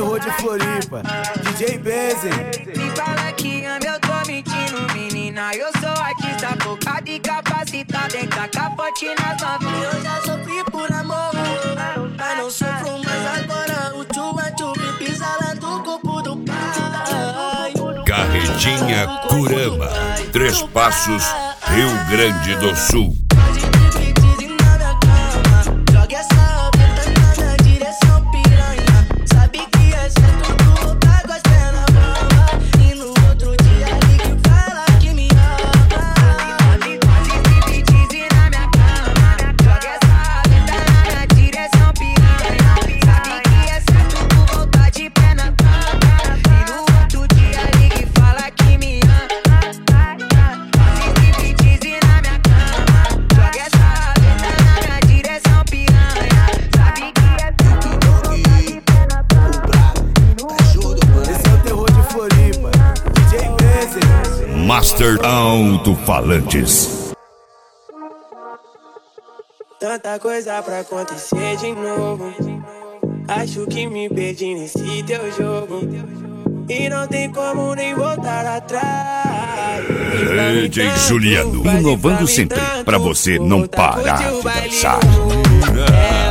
terror de Floripa, DJ Benzen. Se fala que ama, eu tô mentindo, menina. Eu sou artista focado e capacitado em tacar forte nas novinhas. Eu já sofri por amor, mas não sofro mais agora. O tchuba-tchuba pisa lá do corpo do pai. Carretinha Curama, 3 Passos, Rio Grande do Sul. Joga essa beta na minha direção, piranha. Sabe que é certo, tu voltar com as pernas bamba. E no outro dia liga e fala que me ama. Diz na minha cama. Joga essa beta na minha direção, piranha. Sabe que é certo, tu voltar de pé na cama. E no outro dia liga e fala que me ama. Diz na minha cama. Joga essa beta na minha direção, piranha. Sabe que é certo, tu voltar de pé na cama. Esse é o terror de Floripa, DJ Benzen. Master Alto-Falantes. Tanta coisa pra acontecer de novo. Acho que me perdi nesse teu jogo. E não tem como nem voltar atrás. DJ Juliano, inovando sempre pra você não parar de dançar.